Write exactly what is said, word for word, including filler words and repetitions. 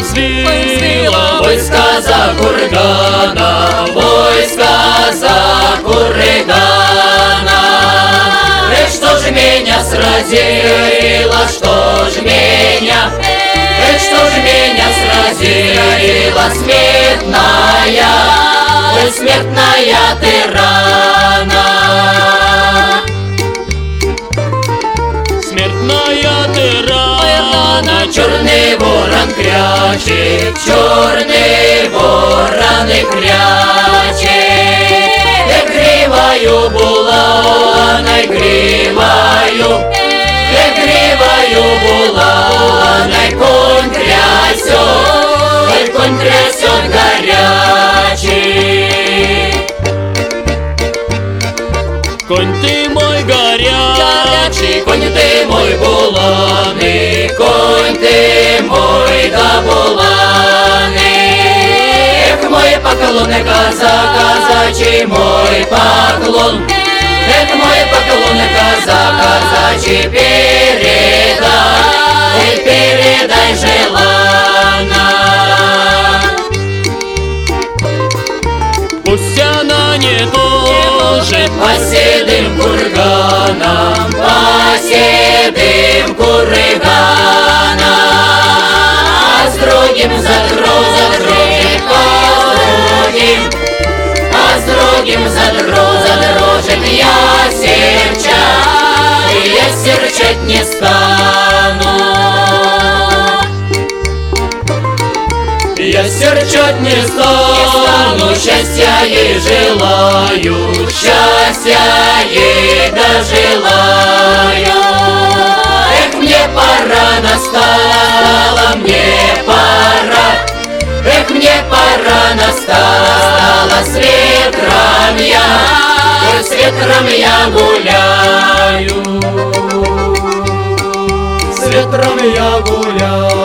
взвила войска за кургана, войска за кургана. Эх, что ж меня сразило, что ж меня, эх, что ж меня сразила смертная, ой, смертная ты рана. Смертная ты рана, черный ворон крячет, черный ворон и крячет. Эх, гривою буланой, гривою, эх, гривою буланой конь трясет, ой, конь трясет горячий. конь ты мой горячий, конь ты мой буланый, конь ты мой да буланый. Эх, мой поклон, казак казачий, мой поклон, эх, мой поклон, казак казачий, передай, ой, передай желанно. пусть она не тоже по седым курганам, по седым курганам, а с другим за другим, а с другим, а с другим за другим я серчать, я серчать не стану. Я серчать не стану, счастья ей желаю, счастья ей дожелаю. Эх, мне пора настала, мне пора, эх, мне пора настала, с ветром я, ой, с ветром я гуляю, с ветром я гуляю.